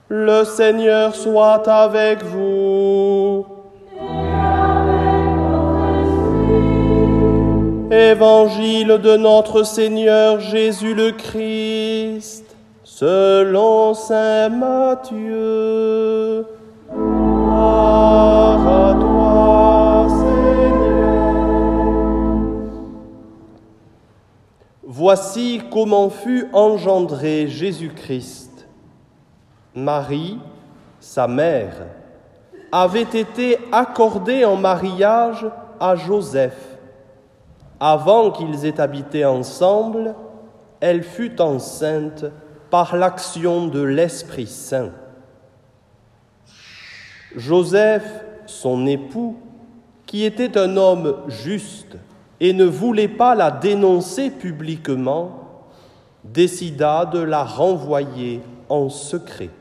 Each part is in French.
Le Seigneur soit avec vous. Évangile de notre Seigneur Jésus le Christ, selon saint Matthieu. Gloire à toi, Seigneur. Voici comment fut engendré Jésus-Christ. Marie, sa mère, avait été accordée en mariage à Joseph. Avant qu'ils aient habité ensemble, elle fut enceinte par l'action de l'Esprit Saint. Joseph, son époux, qui était un homme juste et ne voulait pas la dénoncer publiquement, décida de la renvoyer en secret.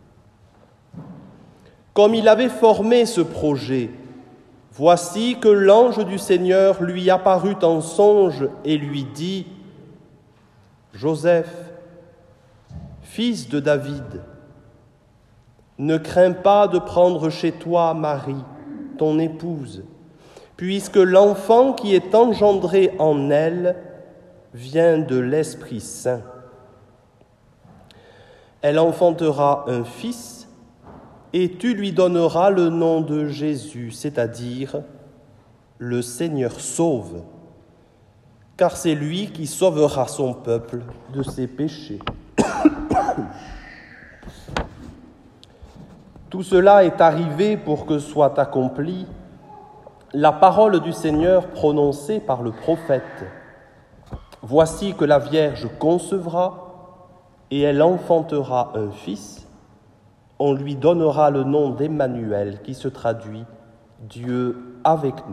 Comme il avait formé ce projet, voici que l'ange du Seigneur lui apparut en songe et lui dit : « Joseph, fils de David, ne crains pas de prendre chez toi Marie, ton épouse, puisque l'enfant qui est engendré en elle vient de l'Esprit Saint. Elle enfantera un fils, et tu lui donneras le nom de Jésus, c'est-à-dire le Seigneur sauve, car c'est lui qui sauvera son peuple de ses péchés. » Tout cela est arrivé pour que soit accomplie la parole du Seigneur prononcée par le prophète. « Voici que la Vierge concevra et elle enfantera un fils. On lui donnera le nom d'Emmanuel, qui se traduit « Dieu avec nous ».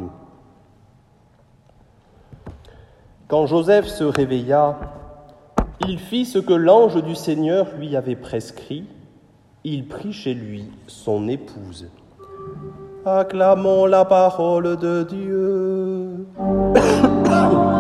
Quand Joseph se réveilla, il fit ce que l'ange du Seigneur lui avait prescrit. Il prit chez lui son épouse. Acclamons la parole de Dieu.